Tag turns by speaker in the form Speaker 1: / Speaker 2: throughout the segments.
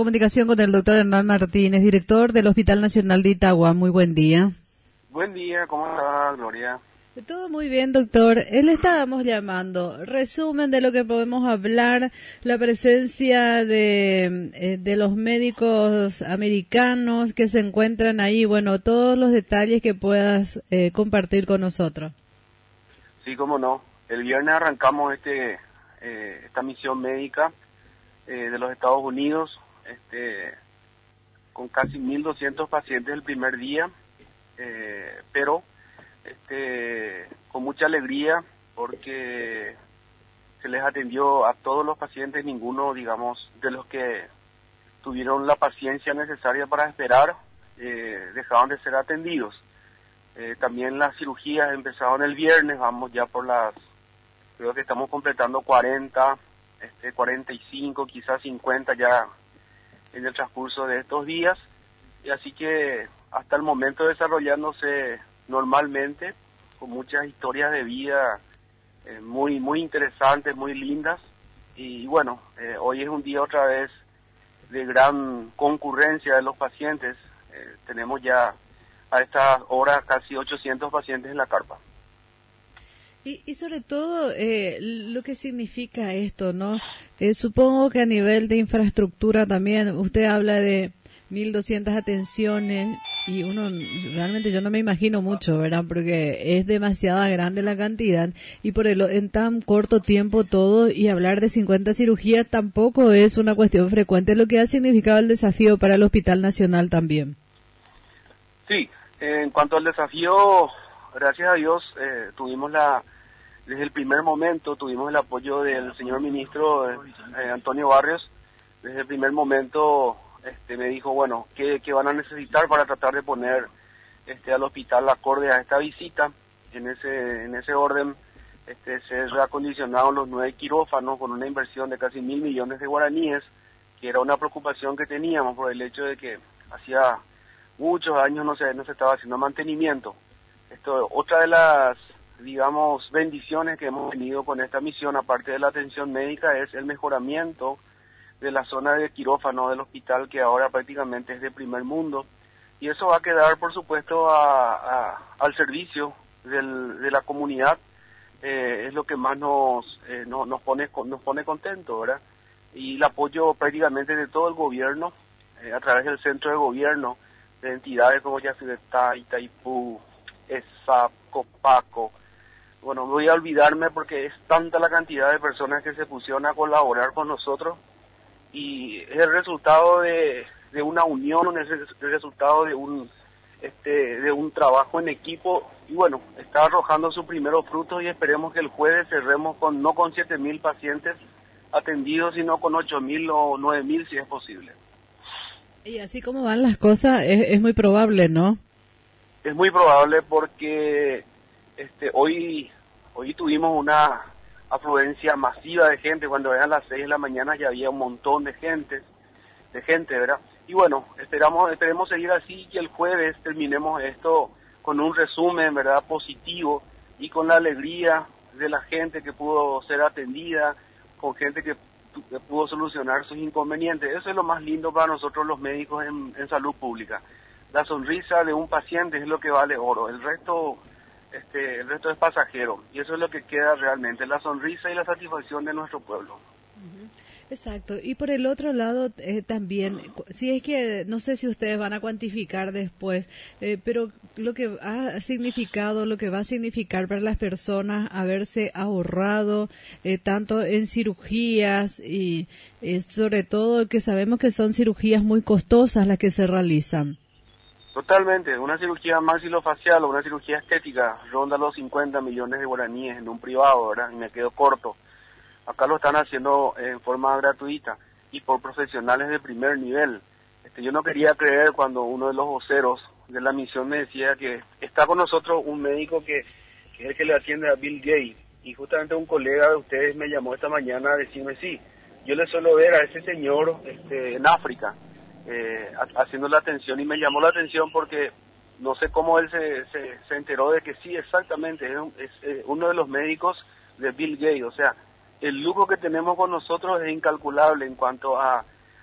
Speaker 1: comunicación con el doctor Hernán Martínez, director del Hospital Nacional de Itagua. Muy buen día.
Speaker 2: Buen día, ¿cómo está, Gloria?
Speaker 1: Todo muy bien, doctor. Le estábamos llamando. Resumen de lo que podemos hablar, la presencia de los médicos americanos que se encuentran ahí. Bueno, todos los detalles que puedas compartir con nosotros.
Speaker 2: Sí, cómo no. El viernes arrancamos esta misión médica de los Estados Unidos, con casi 1.200 pacientes el primer día, pero con mucha alegría porque se les atendió a todos los pacientes, ninguno, digamos, de los que tuvieron la paciencia necesaria para esperar, dejaron de ser atendidos. También las cirugías empezaron el viernes, vamos ya por creo que estamos completando 40, 45, quizás 50 ya en el transcurso de estos días, y así que hasta el momento desarrollándose normalmente, con muchas historias de vida muy interesantes, muy lindas, y bueno, hoy es un día otra vez de gran concurrencia de los pacientes. Tenemos ya a esta hora casi 800 pacientes en la carpa.
Speaker 1: Y sobre todo lo que significa esto, ¿no? Supongo que a nivel de infraestructura también, usted habla de 1.200 atenciones y realmente yo no me imagino mucho, ¿verdad? Porque es demasiada grande la cantidad y en tan corto tiempo todo, y hablar de 50 cirugías tampoco es una cuestión frecuente, lo que ha significado el desafío para el Hospital Nacional también.
Speaker 2: Sí, en cuanto al desafío, gracias a Dios, desde el primer momento tuvimos el apoyo del señor ministro Antonio Barrios. Desde el primer momento me dijo, bueno, ¿qué van a necesitar para tratar de poner al hospital acorde a esta visita? En ese orden se reacondicionaron los 9 quirófanos con una inversión de casi 1.000 millones de guaraníes, que era una preocupación que teníamos por el hecho de que hacía muchos años no se estaba haciendo mantenimiento. Otra de las, digamos, bendiciones que hemos tenido con esta misión, aparte de la atención médica, es el mejoramiento de la zona de quirófano del hospital, que ahora prácticamente es de primer mundo, y eso va a quedar, por supuesto, al servicio de la comunidad. Es lo que más nos pone contentos, ¿verdad? Y el apoyo prácticamente de todo el gobierno, a través del centro de gobierno, de entidades como Yacyretá, Itaipú, ESAP, Copaco. Bueno, no voy a olvidarme porque es tanta la cantidad de personas que se pusieron a colaborar con nosotros, y es el resultado de una unión, es el resultado de un trabajo en equipo, y bueno, está arrojando sus primeros frutos, y esperemos que el jueves cerremos no con 7.000 pacientes atendidos, sino con 8.000 o 9.000 si es posible.
Speaker 1: Y así como van las cosas, es muy probable, ¿no?
Speaker 2: Es muy probable porque hoy tuvimos una afluencia masiva de gente. Cuando eran las 6 de la mañana ya había un montón de gente, ¿verdad? Y bueno, esperemos seguir así, y el jueves terminemos esto con un resumen, ¿verdad?, positivo, y con la alegría de la gente que pudo ser atendida, con gente que pudo solucionar sus inconvenientes. Eso es lo más lindo para nosotros los médicos en salud pública. La sonrisa de un paciente es lo que vale oro. El resto es pasajero, y eso es lo que queda realmente, la sonrisa y la satisfacción de nuestro pueblo.
Speaker 1: Exacto. Y por el otro lado también, si es que no sé si ustedes van a cuantificar después, pero lo que ha significado, lo que va a significar para las personas haberse ahorrado tanto en cirugías y sobre todo que sabemos que son cirugías muy costosas las que se realizan.
Speaker 2: Totalmente, una cirugía maxilofacial o una cirugía estética ronda los 50 millones de guaraníes en un privado, ¿verdad? Y me quedo corto. Acá lo están haciendo en forma gratuita y por profesionales de primer nivel. Yo no quería creer cuando uno de los voceros de la misión me decía que está con nosotros un médico que es el que le atiende a Bill Gates, y justamente un colega de ustedes me llamó esta mañana a decirme, sí, yo le suelo ver a ese señor en África haciendo la atención, y me llamó la atención porque no sé cómo él se enteró de que sí, exactamente, es uno de los médicos de Bill Gates. O sea, el lujo que tenemos con nosotros es incalculable en cuanto a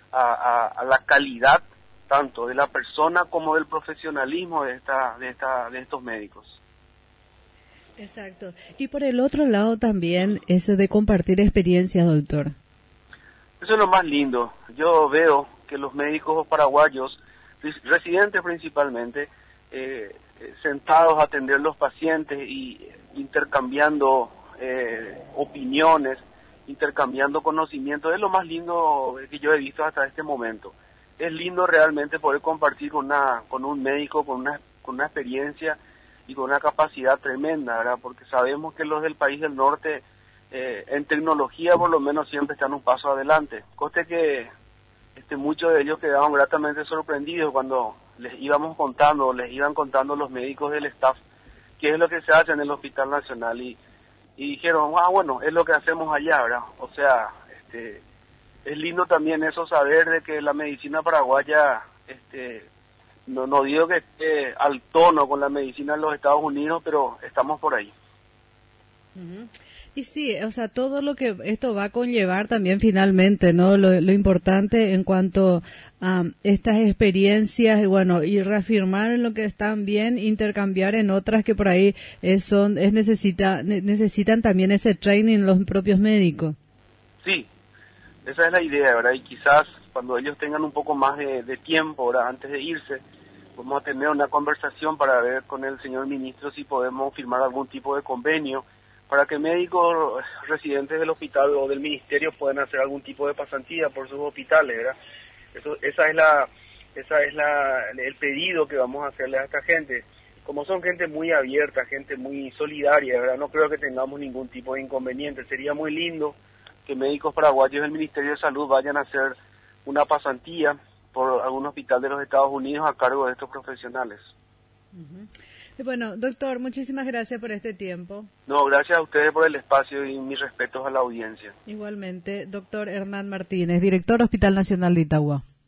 Speaker 2: a la calidad tanto de la persona como del profesionalismo de estos médicos.
Speaker 1: Exacto. Y por el otro lado también ese de compartir experiencias, doctor.
Speaker 2: Eso es lo más lindo. Yo veo que los médicos paraguayos, residentes principalmente, sentados a atender los pacientes y intercambiando opiniones, intercambiando conocimientos, es lo más lindo que yo he visto hasta este momento. Es lindo realmente poder compartir con un médico, con una experiencia y con una capacidad tremenda, ¿verdad? Porque sabemos que los del país del norte, en tecnología por lo menos siempre están un paso adelante. Coste que muchos de ellos quedaron gratamente sorprendidos cuando les iban contando los médicos del staff qué es lo que se hace en el Hospital Nacional y dijeron, bueno, es lo que hacemos allá, ¿verdad? O sea, es lindo también eso, saber de que la medicina paraguaya, no digo que esté al tono con la medicina en los Estados Unidos, pero estamos por ahí.
Speaker 1: Uh-huh. Y sí, o sea, todo lo que esto va a conllevar también finalmente, ¿no? Lo importante en cuanto a estas experiencias y bueno, y reafirmar en lo que están bien, intercambiar en otras que por ahí necesitan también ese training los propios médicos.
Speaker 2: Sí, esa es la idea, ¿verdad? Y quizás cuando ellos tengan un poco más de tiempo, ¿verdad? Antes de irse, vamos a tener una conversación para ver con el señor ministro si podemos firmar algún tipo de convenio para que médicos residentes del hospital o del ministerio puedan hacer algún tipo de pasantía por sus hospitales, ¿verdad? Esa es el pedido que vamos a hacerle a esta gente. Como son gente muy abierta, gente muy solidaria, ¿verdad? No creo que tengamos ningún tipo de inconveniente. Sería muy lindo que médicos paraguayos del Ministerio de Salud vayan a hacer una pasantía por algún hospital de los Estados Unidos a cargo de estos profesionales.
Speaker 1: Uh-huh. Bueno, doctor, muchísimas gracias por este tiempo.
Speaker 2: No, gracias a ustedes por el espacio y mis respetos a la audiencia.
Speaker 1: Igualmente, doctor Hernán Martínez, director Hospital Nacional de Itagua.